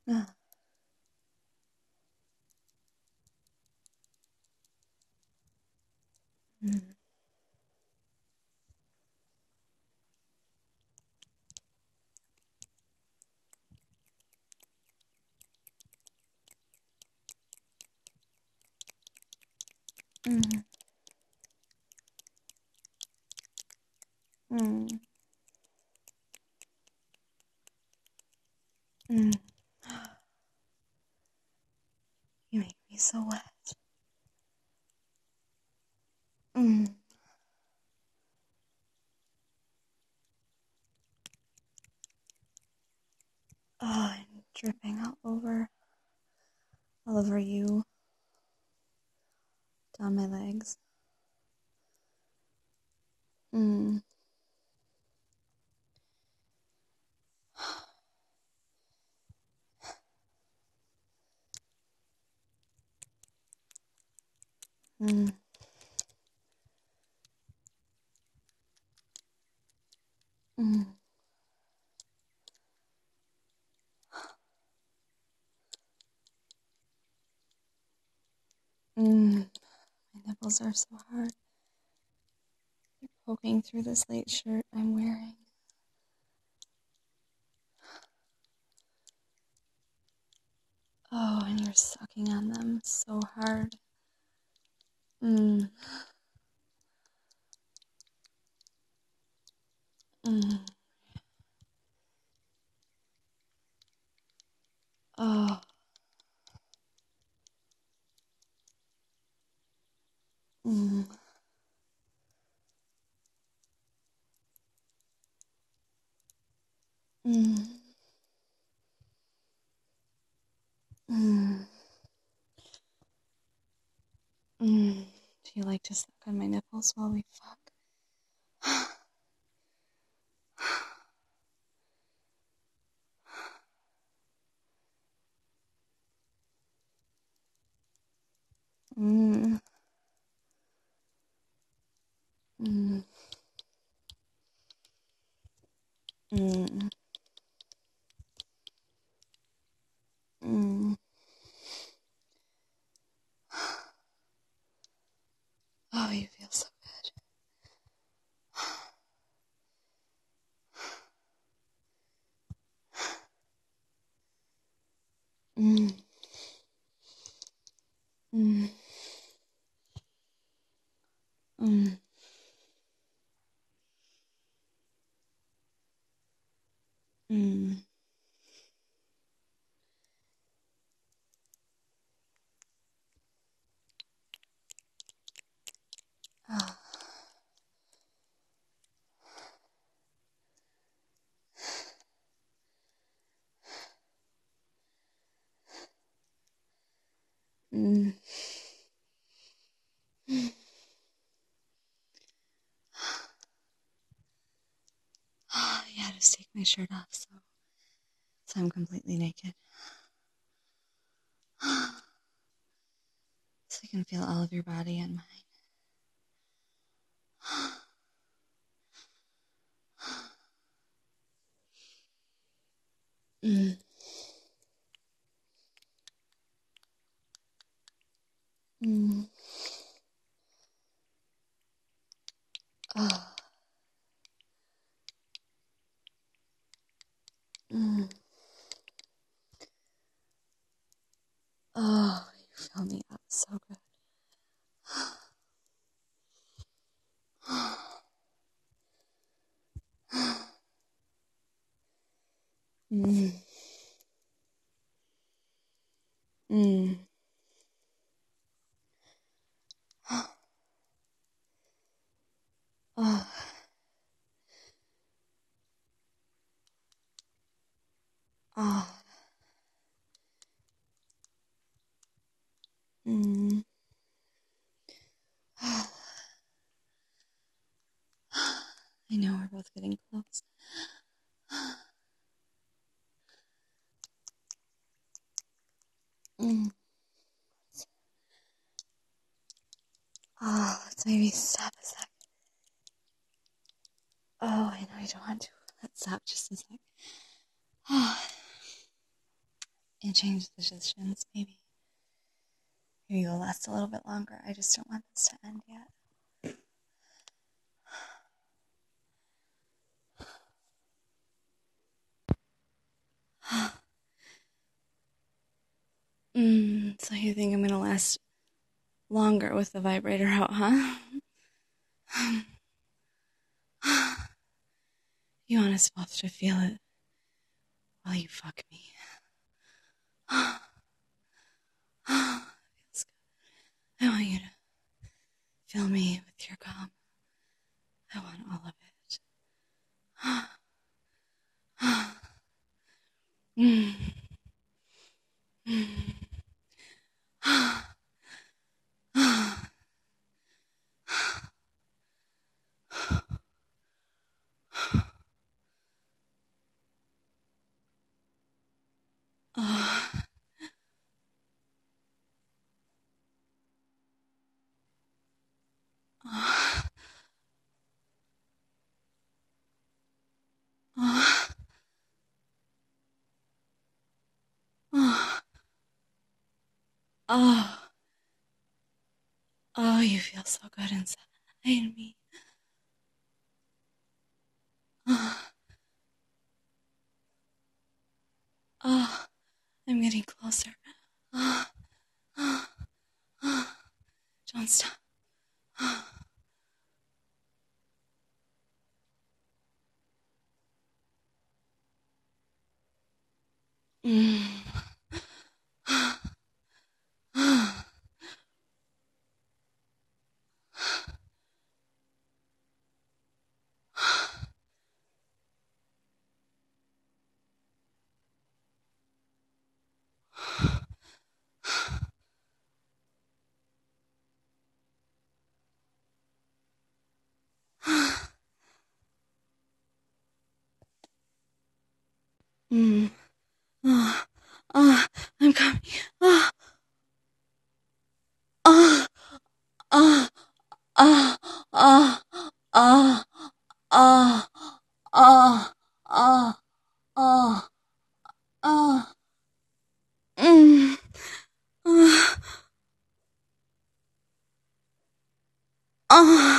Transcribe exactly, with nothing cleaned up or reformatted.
Ah. Mm. Mm. Mm. Mm. You make me so wet. Mm. Oh, I'm dripping all over, all over you, down my legs. Mm. Mm. Mm. Mm. My nipples are so hard. They're poking through this late shirt I'm wearing. Oh, and you're sucking on them so hard. Mm. Mm. Oh. Mm. Mm. Mm. Mm. Do you like to suck on my nipples while we fuck? Mm. Mm. Mm. Mm. Oh, you feel so good. Mm. Mm. Mm. Mm. Oh. Mm. Oh, yeah, just take my shirt off so, so I'm completely naked. So I can feel all of your body and mine. Mm. Mm. Oh. Mm. Oh, you fill me up so good. Mm. Mm. Oh. Oh. Mm. Oh. I know we're both getting close. Mm. Oh, let's maybe stop a sec. Oh, I know you don't want to. Let's stop just a sec. Oh. change positions. Maybe, maybe you'll last a little bit longer. I just don't want this to end yet. mm, so you think I'm gonna last longer with the vibrator out, huh? You want us both to feel it while you fuck me. Feels good. I want you to fill me with your cum. I want all of it. mm. Mm. oh. Oh. Oh. Oh. Oh. Oh, you feel so good inside me. Oh. Oh. I'm getting closer. Oh. Oh. Oh. Don't stop. Oh. Mm. mm. Oh. Oh. I'm coming. Oh. Oh. Oh. Oh. Oh. Oh. Oh. Oh. Oh. Oh. Oh. Mm. Oh. Oh.